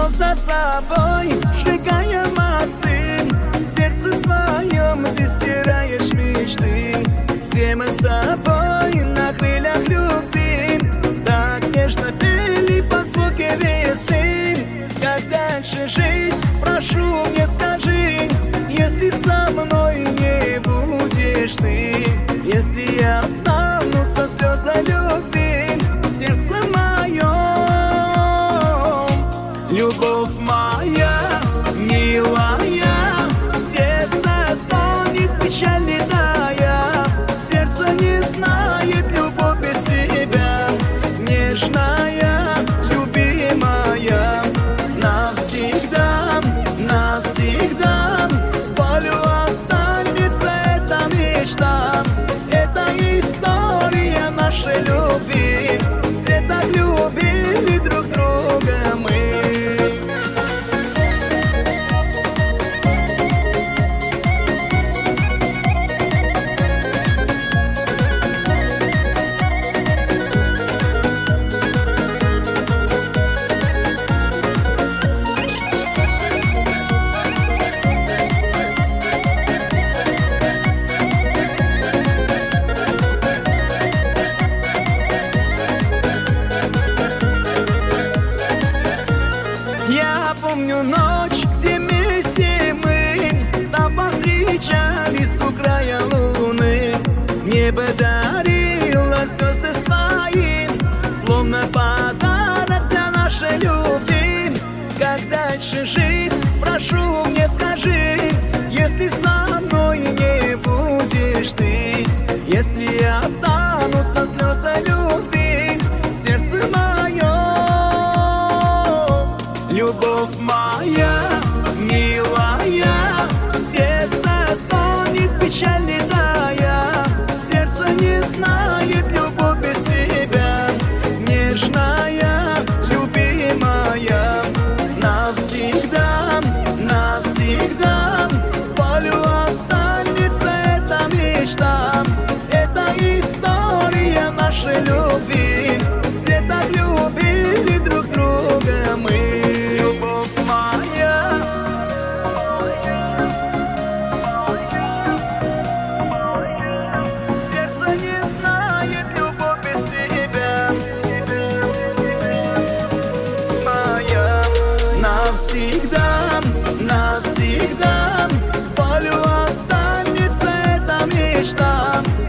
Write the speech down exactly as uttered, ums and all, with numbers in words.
вновь за собой, сжигая мосты. В сердце своем ты стираешь мечты, где мы с тобой на крыльях любви. Так нежно пели под звуки весны. Как дальше жить, прошу, мне скажи, если со мной не будешь ты, если останутся слезы любви в сердце моем. Любовь моя, милая, сердце стонет, печаль не тая. Сердце не знает любовь без тебя, нежная, любимая. Навсегда, навсегда в полю останется эта мечта. Это история нашей любви, где так любили друг друга мы. Я помню ночь, где вместе мы там повстречались у края луны. Небо дарило звезды свои, словно подарок для нашей любви. Как дальше жить, прошу, мне скажи, если со мной не будешь ты, если останутся слезы любви в сердце моем. Любовь моя, милая, сердце стонет, печаль не тая. Сердце не знает любовь без тебя, нежная, любимая. Навсегда, навсегда в полю останется эта мечта. Это история нашей любви, где так любили друг друга мы. Навсегда, навсегда в полю останется эта мечта.